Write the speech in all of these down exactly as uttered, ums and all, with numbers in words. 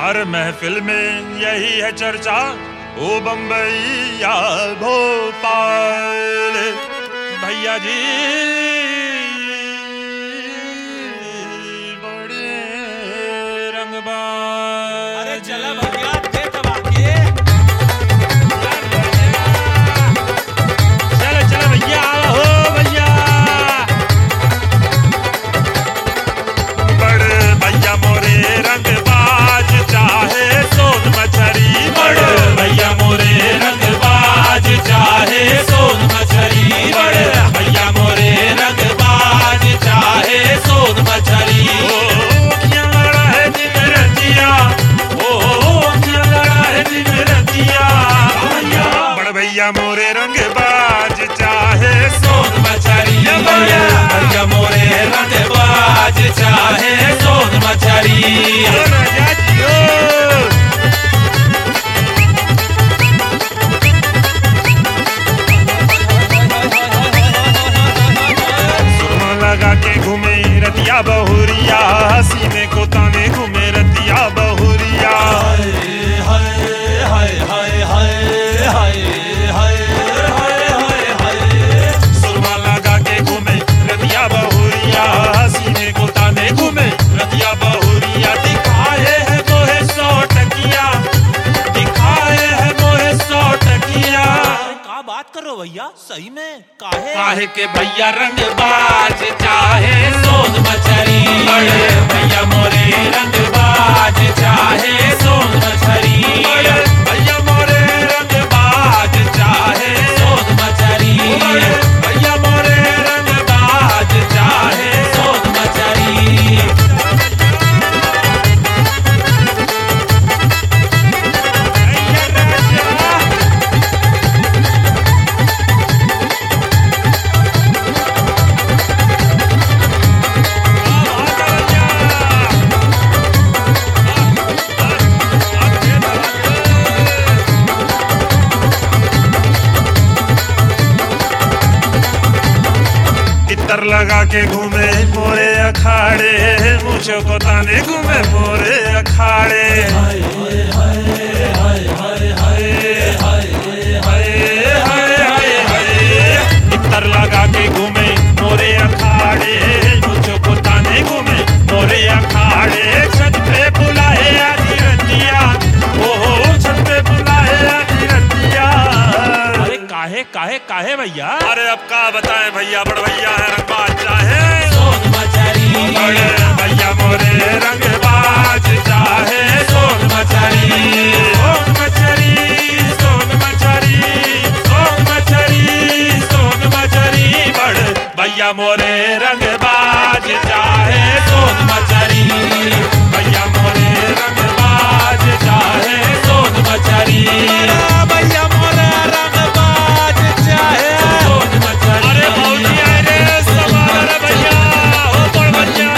हर महफिल में यही है चर्चा, ओ बम्बई या भोपाल। भैया जी बड़े रंगबाज। अरे चला भैया दे दबा के। चलो चलो भैया हो भैया। बड़े भैया मोरे रंगबाज चाहे सोन मछरी। बड़े भैया मोरे रंगबाज चाहे सोन मछली। बड़े भैया मोरे रंगबाज चाहे सोन मछली। ओ क्या लड़ा है दिन रतिया, ओ क्या लड़ा है दिन रतिया। बड़े भैया मोरे रंगबाज चाहे सोन मछली। बड़े भैया मोरे रंगबाज चाहे सोन मछली। राजा जियो। सुरमा लगा के घूमे रतिया बहुरिया, सीने को ताने घूमे रतिया बहुरिया। सुरमा लगा के घूमे रतिया बहुरिया, सीने को ताने घूमे रतिया बहुरिया। दिखाए है मोहे सौ टकिया, दिखाए है मोहे सौ टकिया। का बात करो भैया सही में काहे काहे के भैया रंगबाज चाहे सोन मछली। बड़े भैया मोरे रंगबाज चाहे सोन मछली। बड़े भैया मोरे रंगबाज चाहे सोन मछली। बड़े भैया मोरे रंगबाज चाहे सोन मछली। इतर लगा के घूमे पूरे अखाड़े, मुझे को ताने घूमे पूरे अखाड़े। हाय हाय हाय हाय हाय। इतर लगा के घूमे मोरे अखाड़े, मुझे को ताने घूमे मोरे अखाड़े। छत पे बुलाए आधी रतिया, ओ छत पे बुलाए आधी रतिया। अरे काहे काहे काहे भैया अरे अब का बताएं भैया, बड़ भैया है रंगबाज चाहे सोन मछली। बड़े भैया मोरे रंगबाज चाहे सोन मछली। सोन मछली सोन मछली सोन मछली सोन मछली। बड़े भैया मोरे रंगबाज चाहे सोन मछली। भैया मोरे रंगबाज चाहे सोन मछली। भैया मोरे रंगबाज चाहे सोन मछली। अरे भौजी आए रे सवार भैया, ओ बड़ भैया।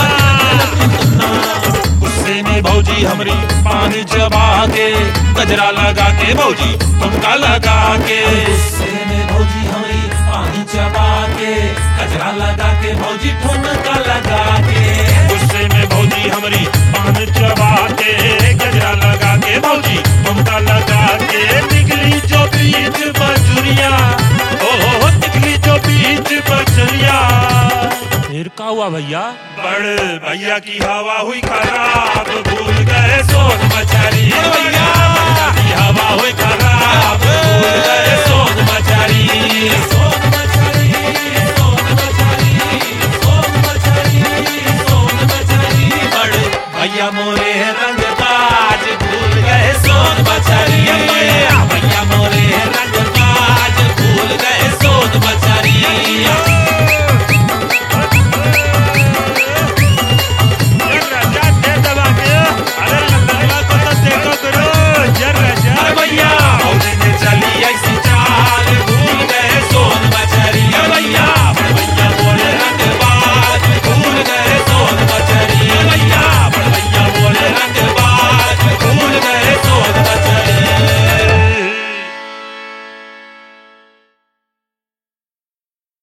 गुस्से में भौजी हमरी पानी चबा के, गजरा लगा के भौजी तुमका लगा के। गुस्से में भौजी हमारी पानी चबा के, कचरा लगा के भौजी ठुमका लगा के। गुस्से में भौजी हमरी पानी चबा के, गजरा लगा के भौजी तुमका लगा के। निकली जो बीच बजुरिया, ओ निकली जो बीच बजुरिया। फिर का हुआ भैया बड़े भैया की हवा हुई खराब, भूल गए सोन मछली। भैया की हवा हुई खराब, भूल गए सोन मछली। सोन